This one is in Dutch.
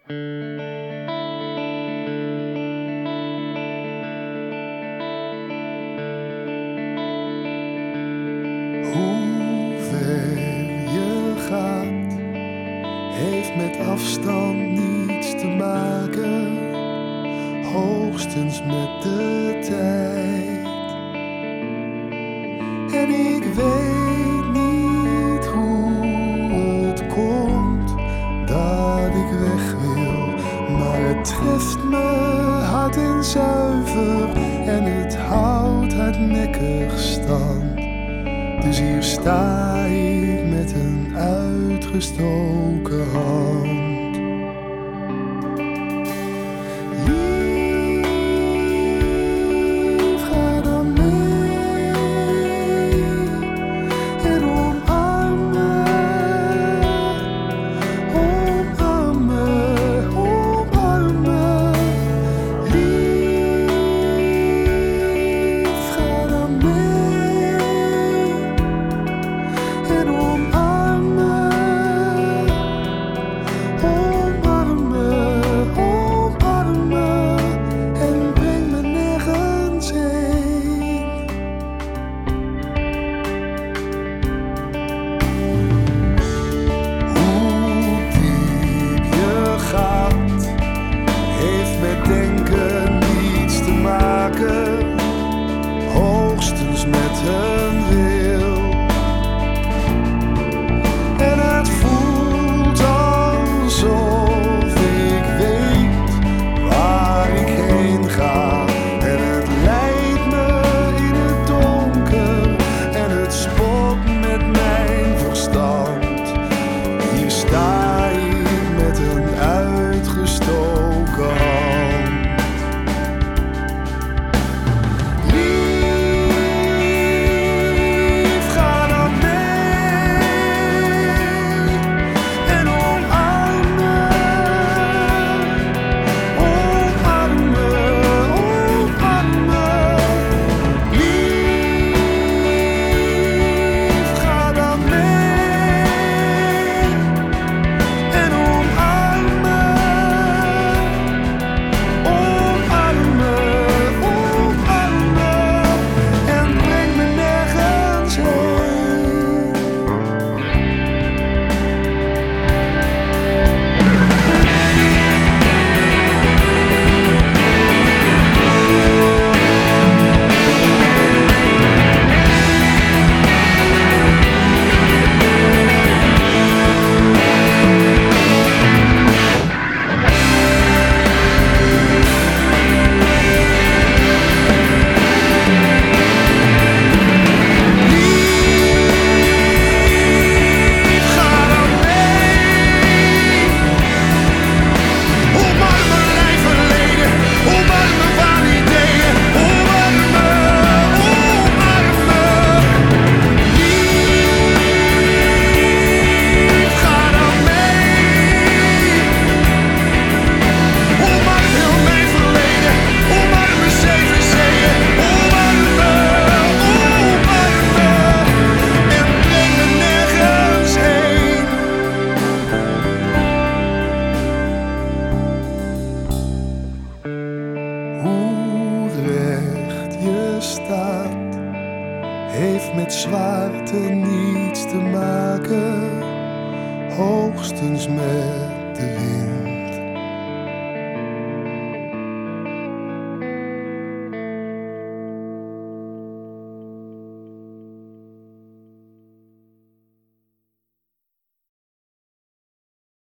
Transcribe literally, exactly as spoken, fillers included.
Hoe ver je gaat, heeft met afstand niets te maken, hoogstens met de tijd. En ik weet niet hoe het komt dat ik weg wil, maar het treft me hard en zuiver en het houdt hardnekkig stand. Dus hier sta ik met een uitgestoken hand. Lief, ga dan mee en omarm me, omarm me, omarm me. Lief, ga dan mee en omarm me, omarm me, omarm me en breng me nergens heen. Hoe diep je gaat, heeft met denken niets te maken, hoogstens met een wil. En het voelt alsof ik weet waar ik heen ga. En het leidt me in het donker en het spot met mijn verstand. Hier sta ik met een uitgestoken hand. Lief, ga dan mee en omarm me, omarm me, omarm me. Lief, ga dan mee en omarm me, omarm me, omarm me en breng me nergens heen. Omarm mijn lijf verleden, omarm mijn waanideeën, omarm me, omarm me. Lief, ga dan mee. Omarm heel mijn verleden, omarm mijn zeven zeeën, omarm me, omarm me en breng me nergens heen. Hoe recht je staat, heeft met zwaarte niets te maken, hoogstens met de wind.